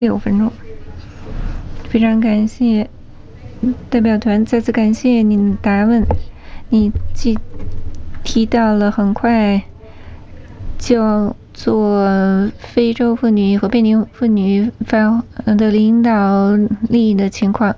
6分钟。非常感谢代表团，再次感谢您的答问。你提到了很快就要做非洲妇女和贝宁妇女的领导力的情况，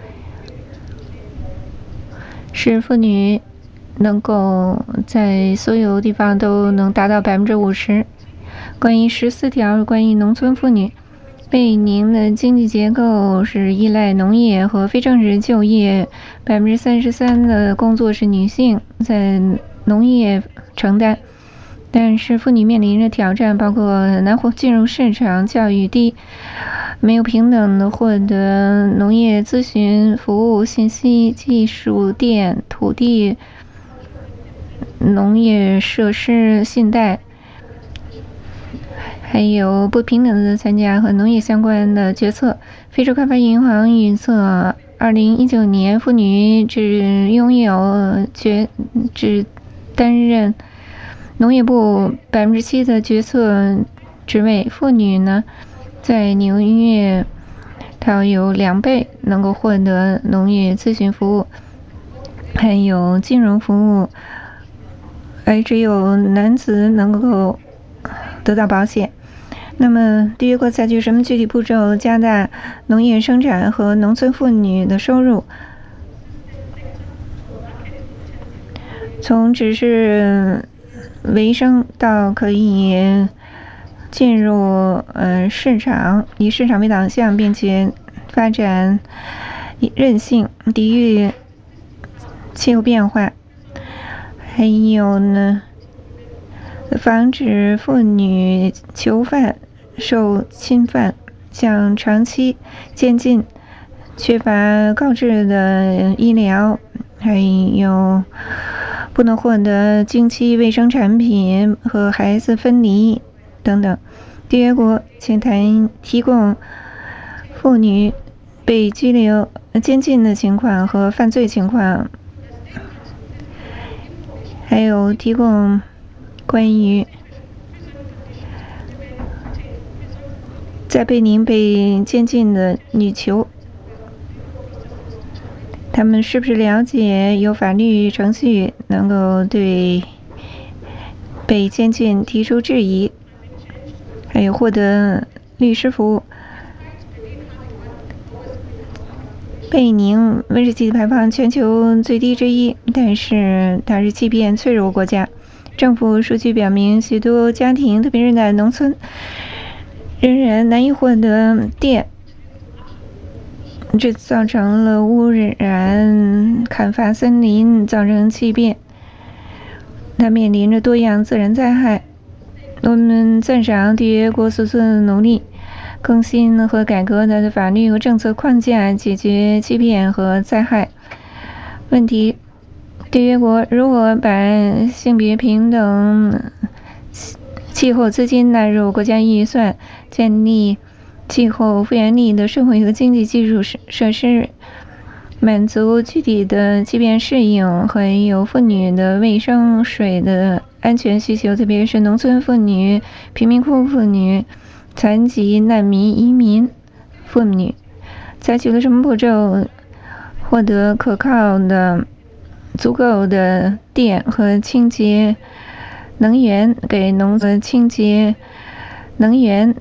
使妇女能够在所有地方都能达到50%。关于14条，关于农村妇女，贝宁的经济结构是依赖农业和非正式就业，33%的工作是女性在农业承担。但是妇女面临着挑战，包括难进入市场、教育低、没有平等的获得农业咨询服务、信息技术、电、土地、农业设施、信贷，还有不平等的参加和农业相关的决策。非洲开发银行预测，2019年妇女只担任农业部7%的决策职位。妇女呢，在纽约它有2倍能够获得农业咨询服务，还有金融服务，而只有男子能够得到保险。那么缔约国采取什么具体步骤加大农业生产和农村妇女的收入？从只是维生到可以进入市场，以市场为导向，并且发展韧性，抵御气候变化，还有呢，防止妇女囚犯受侵犯，像长期监禁、缺乏高质的医疗，还有不能获得经期卫生产品和孩子分离等等。缔约国请提供妇女被拘留、监禁的情况和犯罪情况，还有提供关于在贝宁被监禁的女囚，他们是不是了解有法律程序能够对被监禁提出质疑，还有获得律师服务。贝宁温室气体排放全球最低之一，但是它是欺骗脆弱国家。政府数据表明，许多家庭，特别是在农村，仍然难以获得电，这造成了污染、砍伐森林，造成气变。它面临着多样自然灾害。我们赞赏缔约国所做的努力，更新和改革它的法律和政策框架，解决欺骗和灾害问题。缔约国如何把性别平等、气候资金纳入国家预算，建立气候复原力的社会和经济基础设施，满足具体的欺骗适应，还有妇女的卫生、水的安全需求，特别是农村妇女、贫民窟妇女、残疾、难民、移民妇女，采取了什么步骤获得可靠的、足够的电和清洁能源，给农村清洁能源